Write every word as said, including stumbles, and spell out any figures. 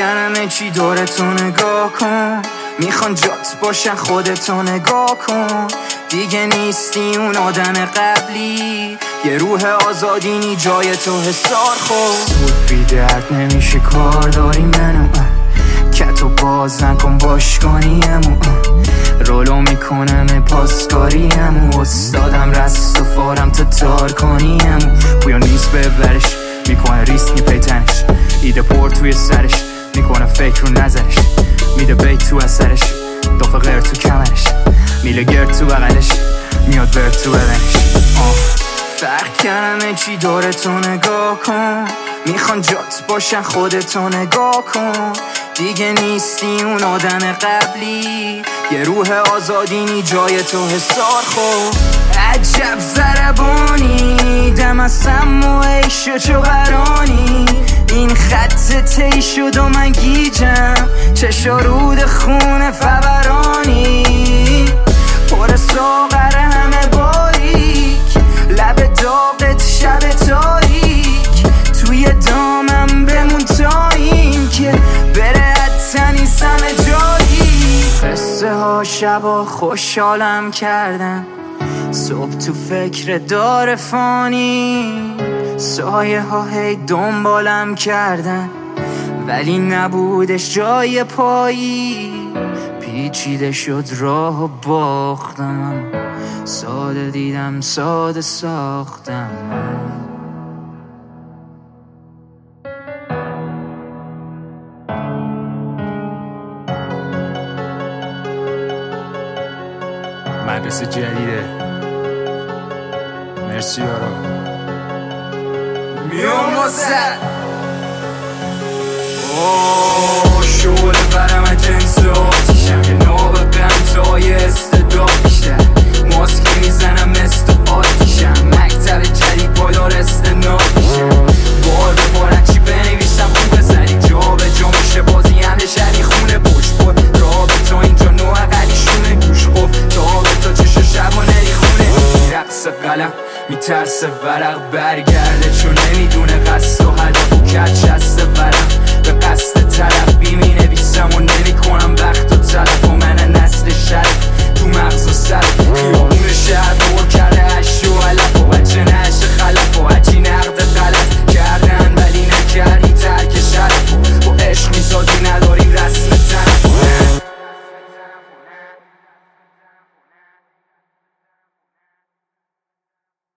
کردم چی دورتو نگاه کن، میخوان جات باشن خودتو نگاه کن. دیگه نیستی اون آدم قبلی، یه روح آزادینی جای تو حسار خود. سود بی درد نمیشه کار داری منو، کتو باز نکن باشگانیمو، رولو میکنم پاسکاریمو، استادم رست و فارم تا تار کنیمو. پویا نیست ببرش، میکنه ریسک میپیتنش، ایده پر توی سرش، میکنه فکر رو نظرش، میده بیت تو اثرش، دافه غیر تو کمرش، میله گرد تو بغلش، میاد ورد تو بدنش. فرق کردم چی داره تو نگاه کن، میخوان جات باشن خودتو نگاه کن. دیگه نیستی اون آدم قبلی، یه روح آزادینی جای تو حسار خود. عجب ضربانی دم از سم و عیش چو برانی، این خط تی شد و من گیجم، چشا رود خون فورانی، پر ساغر همه باریک، لب داغت شب تاریک، توی دامم بمون تا این که بره حتی سم جایی. قصه ها شبا خوشحالم کردن، صبح تو فکر دار فانی، سایه ها هی دنبالم کردن ولی نبودش جای پایی. پیچیده شد راه و باختم، ساده دیدم ساده ساختم. مدرسه جدیده، مرسی یارا. میام واسه اوه شعله برم جنس آتیشم، یه نابه بمتای استداد بیشتر، ماسکی میزنم مثل آتیشم، مکتب جدید پایدار استناد میشم، بار به بارن چی بنویسم خوب بزنی، جا به جا میشه بازی همه شبی خونه پشت بود، رابطا اینجا نوع قلیشونه گوش قف، تا به تا چشو شب و نری خونه، رقص قلم میترسه ورق برگرده، چون نمیدونه قصد و هدف و کچ هسته ورم به قصد طرف